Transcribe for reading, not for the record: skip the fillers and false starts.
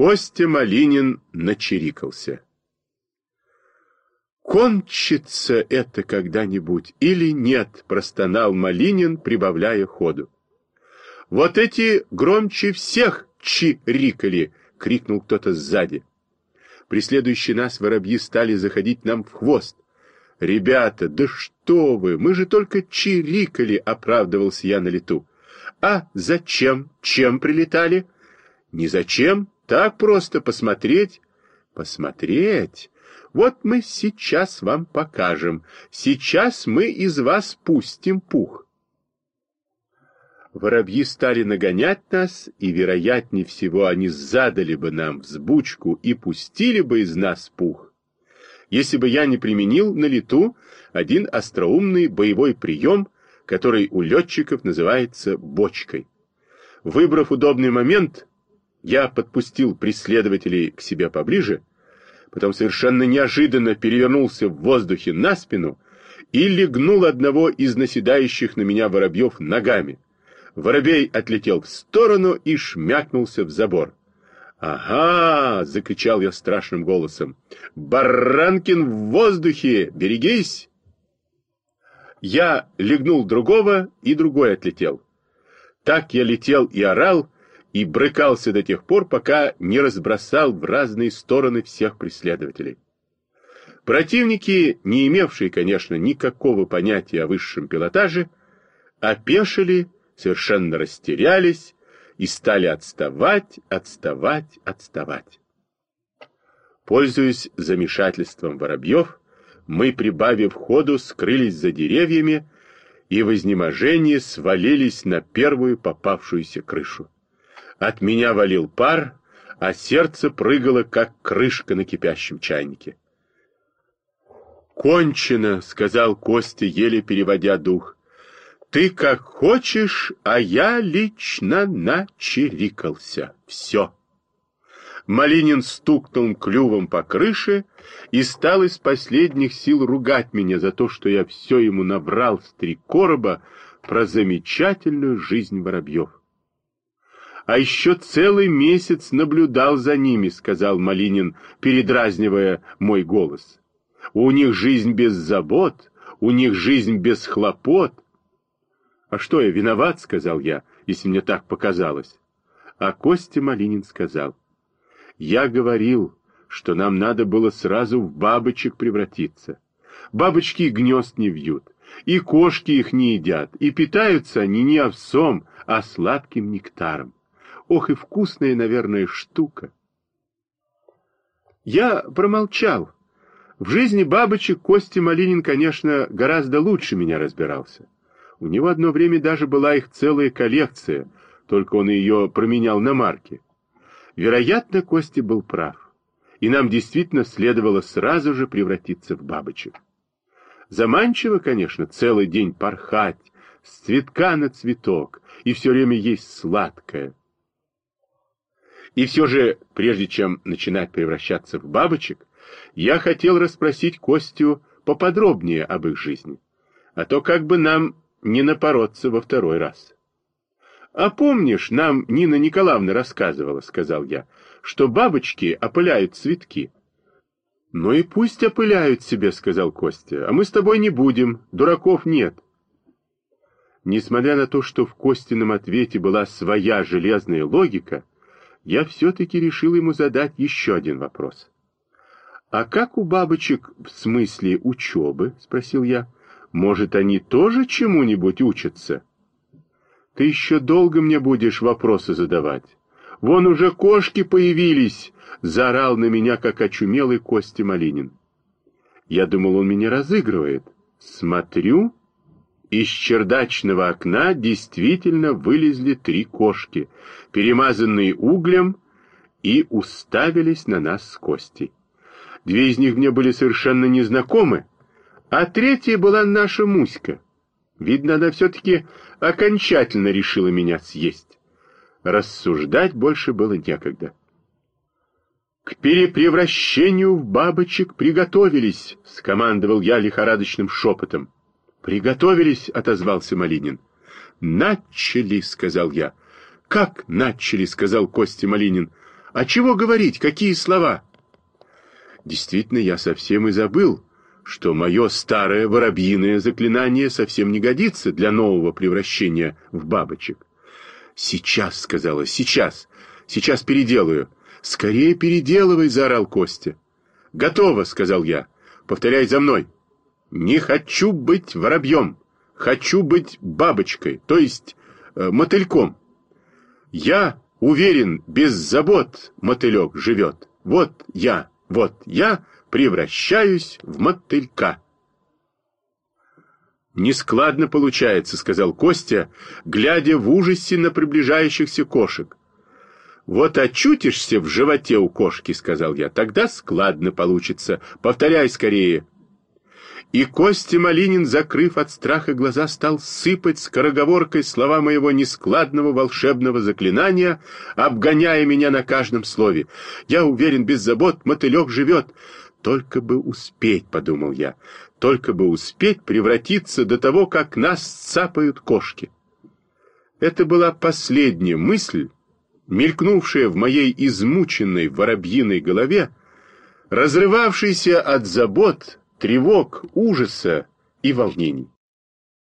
Костя Малинин начирикался. «Кончится это когда-нибудь или нет?» — простонал Малинин, прибавляя ходу. «Вот эти громче всех чирикали!» — крикнул кто-то сзади. Преследующие нас воробьи стали заходить нам в хвост. «Ребята, да что вы! Мы же только чирикали!» — оправдывался я на лету. «А зачем? Чем прилетали?» «Не зачем, так просто посмотреть». «Посмотреть? Вот мы сейчас вам покажем. Сейчас мы из вас пустим пух». Воробьи стали нагонять нас, и, вероятнее всего, они задали бы нам взбучку и пустили бы из нас пух, если бы я не применил на лету один остроумный боевой прием, который у летчиков называется бочкой. Выбрав удобный момент, я подпустил преследователей к себе поближе, потом совершенно неожиданно перевернулся в воздухе на спину и легнул одного из наседающих на меня воробьев ногами. Воробей отлетел в сторону и шмякнулся в забор. «Ага!» — закричал я страшным голосом. «Баранкин в воздухе! Берегись!» Я легнул другого, и другой отлетел. Так я летел и орал, и брыкался до тех пор, пока не разбросал в разные стороны всех преследователей. Противники, не имевшие, конечно, никакого понятия о высшем пилотаже, опешили, совершенно растерялись и стали отставать. Пользуясь замешательством воробьев, мы, прибавив ходу, скрылись за деревьями и в изнеможении свалились на первую попавшуюся крышу. От меня валил пар, а сердце прыгало, как крышка на кипящем чайнике. «Кончено», — сказал Костя, еле переводя дух. «Ты как хочешь, а я лично начирикался. Все». Малинин стукнул клювом по крыше и стал из последних сил ругать меня за то, что я все ему наврал с 3 короба про замечательную жизнь воробьев. «А еще целый месяц наблюдал за ними», — сказал Малинин, передразнивая мой голос. «У них жизнь без забот, у них жизнь без хлопот». «А что, я виноват?» — сказал я, если мне так показалось. А Костя Малинин сказал: «Я говорил, что нам надо было сразу в бабочек превратиться. Бабочки гнезд не вьют, и кошки их не едят, и питаются они не овсом, а сладким нектаром. Ох, и вкусная, наверное, штука». Я промолчал. В жизни бабочек Костя Малинин, конечно, гораздо лучше меня разбирался. У него одно время даже была их целая коллекция, только он ее променял на марки. Вероятно, Костя был прав, и нам действительно следовало сразу же превратиться в бабочек. Заманчиво, конечно, целый день порхать, с цветка на цветок, и все время есть сладкое. И все же, прежде чем начинать превращаться в бабочек, я хотел расспросить Костю поподробнее об их жизни, а то как бы нам не напороться во второй раз. «А помнишь, нам Нина Николаевна рассказывала, — сказал я, — что бабочки опыляют цветки?» «Ну и пусть опыляют себе, — сказал Костя, — а мы с тобой не будем, дураков нет». Несмотря на то, что в Костином ответе была своя железная логика, я все-таки решил ему задать еще один вопрос. «А как у бабочек в смысле учебы?» — спросил я. «Может, они тоже чему-нибудь учатся?» «Ты еще долго мне будешь вопросы задавать. Вон уже кошки появились!» — заорал на меня, как очумелый Костя Малинин. Я думал, он меня разыгрывает. Смотрю, из чердачного окна действительно вылезли 3 кошки, перемазанные углем, и уставились на нас с Костей. 2 из них мне были совершенно незнакомы, а 3-я была наша Муська. Видно, она все-таки окончательно решила меня съесть. Рассуждать больше было некогда. «К перепревращению в бабочек приготовились!» — скомандовал я лихорадочным шепотом. «Приготовились!» — отозвался Малинин. «Начали!» — сказал я. «Как начали?» — сказал Костя Малинин. А чего говорить, какие слова? Действительно, я совсем и забыл, что мое старое воробьиное заклинание совсем не годится для нового превращения в бабочек. «Сейчас», — сказала, — «сейчас переделаю». «Скорее переделывай», — заорал Костя. «Готово», — сказал я. «Повторяй за мной». «Не хочу быть воробьем, хочу быть бабочкой, то есть мотыльком. Я уверен, без забот мотылек живет. Вот я превращаюсь в мотылька». «Нескладно получается», — сказал Костя, глядя в ужасе на приближающихся кошек. «Вот очутишься в животе у кошки», — сказал я, — «тогда складно получится. Повторяй скорее». И Костя Малинин, закрыв от страха глаза, стал сыпать скороговоркой слова моего нескладного волшебного заклинания, обгоняя меня на каждом слове. «Я уверен, без забот мотылек живет». «Только бы успеть», — подумал я, — «только бы успеть превратиться до того, как нас цапают кошки». Это была последняя мысль, мелькнувшая в моей измученной воробьиной голове, разрывавшейся от забот, тревог, ужаса и волнений.